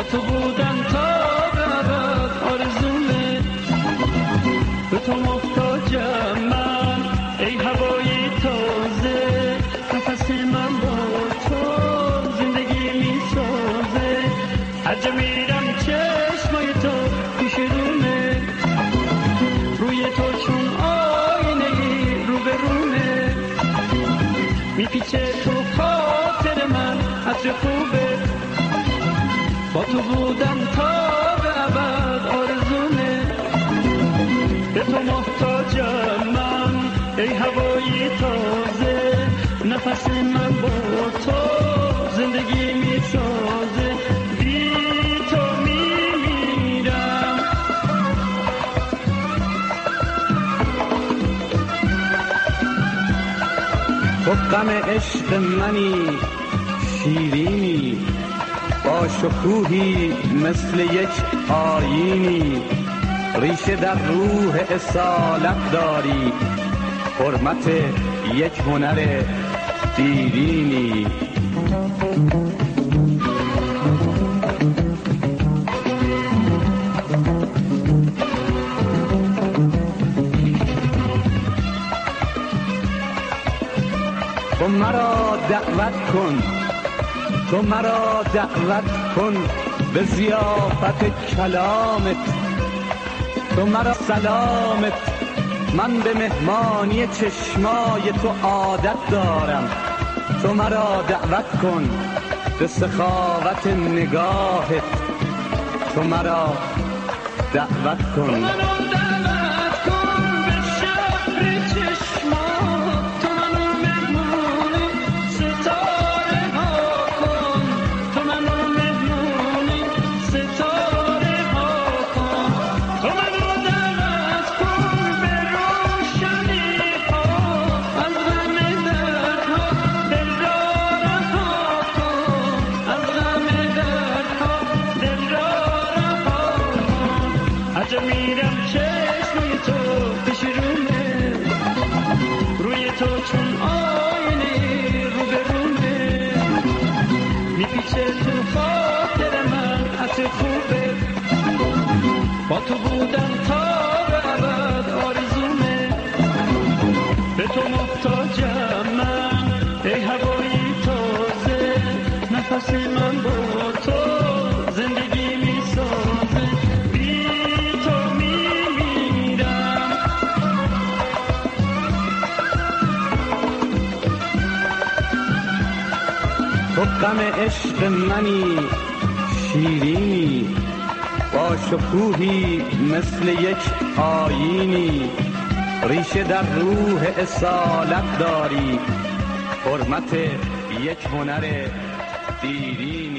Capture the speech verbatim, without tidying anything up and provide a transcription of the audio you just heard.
تو بودن تا به ابد آرزومه، به تو محتاجم من ای هوای تازه، نفس من با تو زندگی می سازه. هر جا میرم چشمای تو پیش رومه، روی تو چون آینه ای رو به رومه، میپیچه تو خاطر من عطر خوبه، با تو بودم تا به ابد آرزومه، به تو محتاجم من ای هوای تازه، نفس من با تو زندگی می سازه. بی تو می میرم، تو غم عشق منی شیرینی، با شکوهی مثل یک آیینی، ریشه در روح اصالت داری، حرمت یک هنر دیرینی. تو مرا دعوت کن، تو مرا دعوت کن به ضیافت کلامت، تو مرا سلامت، من به مهمانی چشمای تو عادت دارم، تو مرا دعوت کن به سخاوت نگاهت، تو مرا دعوت کن. میرم چشمای تو پیش رومه، روی تو چون آینه رو به رومه، میپیچه تو خاطر من عطر خوبه، با تو بودم تا به ابد آرزومه، به تو محتاجم من ای هوای تازه، نفس من با تو زندگی می سازه. تو غم عشق منی شیرینی، با شکوهی مثل یک آیینی، ریشه در روح اصالت داری، حرمت یک هنر دیرینی.